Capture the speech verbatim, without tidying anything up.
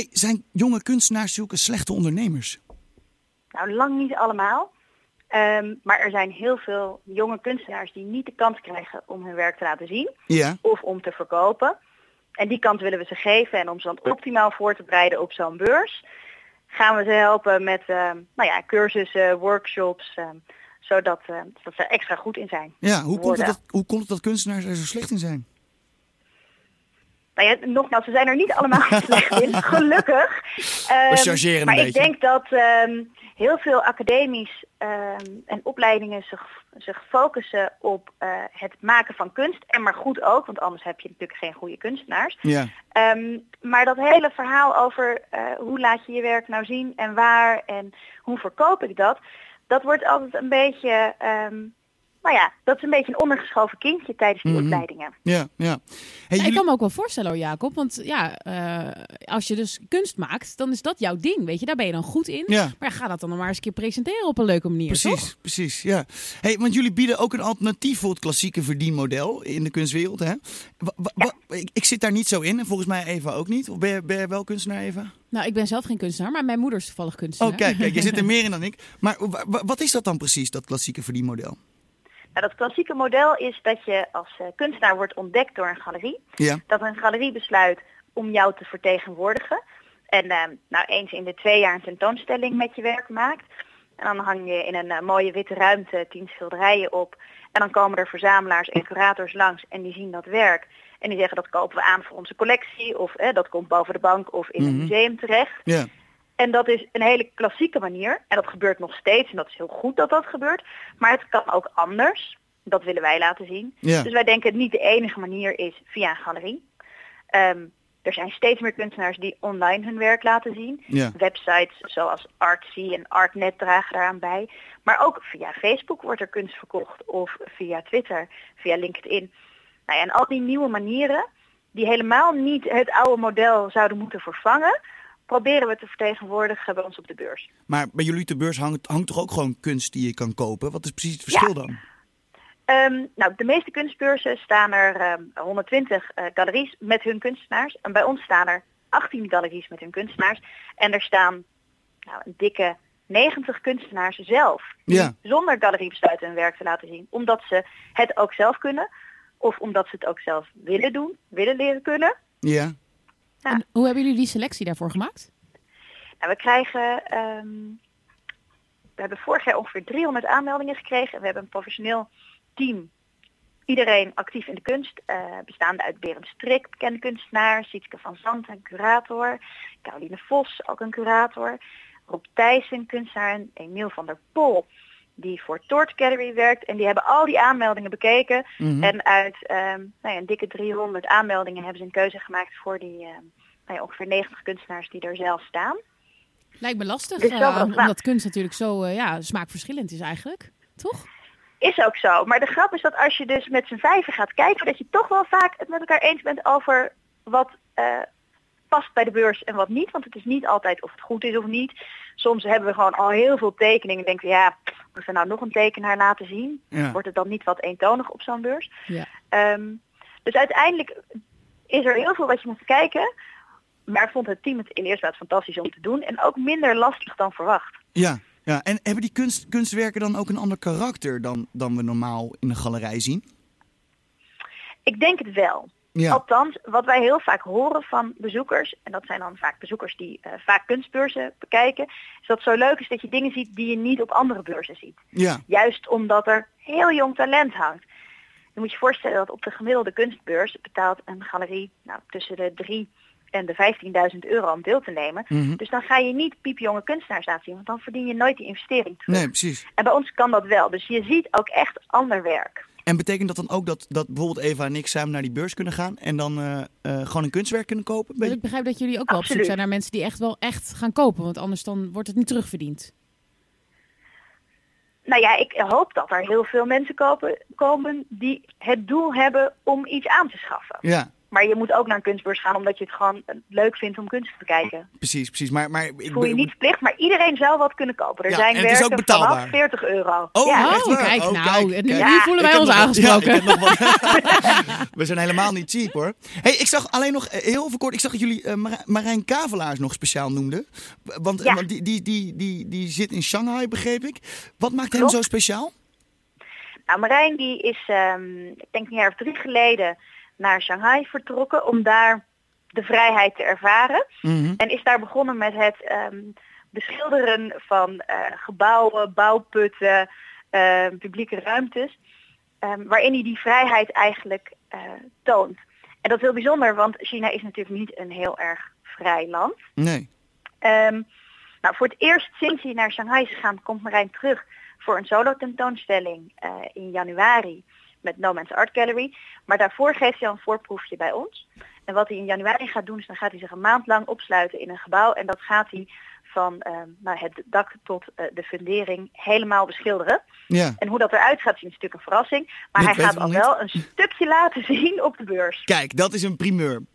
Hey, zijn jonge kunstenaars zulke slechte ondernemers? Nou, lang niet allemaal. Um, maar er zijn heel veel jonge kunstenaars die niet de kans krijgen om hun werk te laten zien. Ja. Of om te verkopen. En die kans willen we ze geven. En om ze dan optimaal voor te bereiden op zo'n beurs, gaan we ze helpen met uh, nou ja, cursussen, workshops. Uh, zodat uh, dat ze er extra goed in zijn. Ja, hoe komt, het dat, hoe komt het dat kunstenaars er zo slecht in zijn? Nou ja, nogmaals, ze zijn er niet allemaal slecht in, gelukkig. We chargeren um, maar een ik beetje. denk dat um, heel veel academisch um, en opleidingen zich, zich focussen op uh, het maken van kunst. En maar goed ook, want anders heb je natuurlijk geen goede kunstenaars. Ja. Um, maar dat hele verhaal over uh, hoe laat je je werk nou zien en waar en hoe verkoop ik dat, dat wordt altijd een beetje... Um, Nou ja, dat is een beetje een ondergeschoven kindje tijdens die mm-hmm. opleidingen. Ja, ja. Hey, ja jullie... Ik kan me ook wel voorstellen hoor, Jacob. Want ja, uh, als je dus kunst maakt, dan is dat jouw ding. Weet je, daar ben je dan goed in. Ja. Maar ga dat dan nog maar eens een keer presenteren op een leuke manier, Precies, toch? precies, ja. Hey, want jullie bieden ook een alternatief voor het klassieke verdienmodel in de kunstwereld, hè? Wa- wa- Ja. wa- ik, ik zit daar niet zo in en volgens mij Eva ook niet. Of ben je, ben je wel kunstenaar, Eva? Nou, ik ben zelf geen kunstenaar, maar mijn moeder is toevallig kunstenaar. Oh, kijk, kijk, je zit er meer in dan ik. Maar wa- wa- wat is dat dan precies, dat klassieke verdienmodel? Nou, dat klassieke model is dat je als uh, kunstenaar wordt ontdekt door een galerie. Ja. Dat een galerie besluit om jou te vertegenwoordigen. En uh, nou, eens in de twee jaar een tentoonstelling met je werk maakt. En dan hang je in een uh, mooie witte ruimte tien schilderijen op. En dan komen er verzamelaars en curators langs en die zien dat werk. En die zeggen dat kopen we aan voor onze collectie. Of eh, dat komt boven de bank of in mm-hmm. een museum terecht. Ja. En dat is een hele klassieke manier. En dat gebeurt nog steeds. En dat is heel goed dat dat gebeurt. Maar het kan ook anders. Dat willen wij laten zien. Ja. Dus wij denken dat niet de enige manier is via een galerie. Um, er zijn steeds meer kunstenaars die online hun werk laten zien. Ja. Websites zoals Artsy en Artnet dragen daaraan bij. Maar ook via Facebook wordt er kunst verkocht. Of via Twitter, via LinkedIn. Nou ja, en al die nieuwe manieren die helemaal niet het oude model zouden moeten vervangen, proberen we te vertegenwoordigen bij ons op de beurs. Maar bij jullie op de beurs hangt, hangt toch ook gewoon kunst die je kan kopen? Wat is precies het verschil ja. dan? Um, nou, de meeste kunstbeurzen staan er um, honderdtwintig uh, galeries met hun kunstenaars. En bij ons staan er achttien galeries met hun kunstenaars. En er staan nou, een dikke negentig kunstenaars zelf. Die Ja. zonder galerie besluiten hun werk te laten zien. Omdat ze het ook zelf kunnen. Of omdat ze het ook zelf willen doen. Willen leren kunnen. Ja. Ja. En hoe hebben jullie die selectie daarvoor gemaakt? Nou, we krijgen... Um, we hebben vorig jaar ongeveer driehonderd aanmeldingen gekregen. En we hebben een professioneel team. Iedereen actief in de kunst. Uh, bestaande uit Berend Strik, bekende kunstenaar. Sietske van Zandt, een curator. Caroline Vos, ook een curator. Rob Thijssen, kunstenaar. En Emiel van der Pol, die voor Torch Gallery werkt. En die hebben al die aanmeldingen bekeken. Mm-hmm. En uit um, nou ja, een dikke driehonderd aanmeldingen hebben ze een keuze gemaakt voor die uh, nou ja, ongeveer negentig kunstenaars die er zelf staan. Lijkt me lastig, Dus uh, wel omdat kunst natuurlijk zo uh, ja, smaakverschillend is eigenlijk. Toch? Is ook zo. Maar de grap is dat als je dus met z'n vijven gaat kijken, dat je toch wel vaak het met elkaar eens bent over wat uh, past bij de beurs en wat niet. Want het is niet altijd of het goed is of niet. Soms hebben we gewoon al heel veel tekeningen en denken we, ja, moeten we nou nog een tekenaar laten zien? Ja. Wordt het dan niet wat eentonig op zo'n beurs? Ja. Um, dus uiteindelijk is er heel veel wat je moet kijken. Maar vond het team het in eerste plaats fantastisch om te doen. En ook minder lastig dan verwacht. Ja. Ja, en hebben die kunst, kunstwerken dan ook een ander karakter dan, dan we normaal in een galerij zien? Ik denk het wel. Ja. Althans, wat wij heel vaak horen van bezoekers, en dat zijn dan vaak bezoekers die uh, vaak kunstbeurzen bekijken, is dat het zo leuk is dat je dingen ziet die je niet op andere beurzen ziet. Ja. Juist omdat er heel jong talent hangt. Je moet je voorstellen dat op de gemiddelde kunstbeurs betaalt een galerie nou, tussen de drie en de vijftienduizend euro om deel te nemen. Mm-hmm. Dus dan ga je niet piepjonge kunstenaars laten zien, want dan verdien je nooit die investering terug. Nee, precies. En bij ons kan dat wel. Dus je ziet ook echt ander werk. En betekent dat dan ook dat, dat bijvoorbeeld Eva en ik samen naar die beurs kunnen gaan en dan uh, uh, gewoon een kunstwerk kunnen kopen? Dus ik begrijp dat jullie ook wel op zoek zijn naar mensen die echt wel echt gaan kopen, want anders dan wordt het niet terugverdiend. Nou ja, ik hoop dat er heel veel mensen kopen, komen die het doel hebben om iets aan te schaffen. Ja, Maar je moet ook naar een kunstbeurs gaan omdat je het gewoon leuk vindt om kunst te bekijken. Precies, precies. Maar, maar ik voel je niet verplicht, maar iedereen zou wat kunnen kopen. Er Ja, zijn en het is ook werken betaalbaar. vanaf veertig euro. Oh, ja. echt Oh, waar? kijk, Oh, nou, kijk, nu kijk. nu voelen Ik wij heb ons nog wat- aangesproken. Ja, ik heb nog wat- We zijn helemaal niet cheap hoor. Hey, ik zag alleen nog eh, heel verkort, ik zag dat jullie uh, Mar- Marijn Kavelaars nog speciaal noemden. Want, eh, Ja. want die, die, die, die, die zit in Shanghai, begreep ik. Wat maakt hem Klopt. zo speciaal? Nou, Marijn die is, um, ik denk een jaar of drie geleden naar Shanghai vertrokken om daar de vrijheid te ervaren. Mm-hmm. En is daar begonnen met het um, beschilderen van uh, gebouwen, bouwputten, uh, publieke ruimtes. Um, waarin hij die vrijheid eigenlijk uh, toont. En dat is heel bijzonder, want China is natuurlijk niet een heel erg vrij land. Nee. Um, nou, voor het eerst sinds hij naar Shanghai is gegaan, komt Marijn terug voor een solo tentoonstelling uh, in januari met No Man's Art Gallery. Maar daarvoor geeft hij al een voorproefje bij ons. En wat hij in januari gaat doen, is dan gaat hij zich een maand lang opsluiten in een gebouw. En dat gaat hij van uh, nou, het dak tot uh, de fundering helemaal beschilderen. Ja. En hoe dat eruit gaat zien is natuurlijk een verrassing. Maar Dat hij weten gaat we al nog niet. wel een stukje laten zien op de beurs. Kijk, dat is een primeur.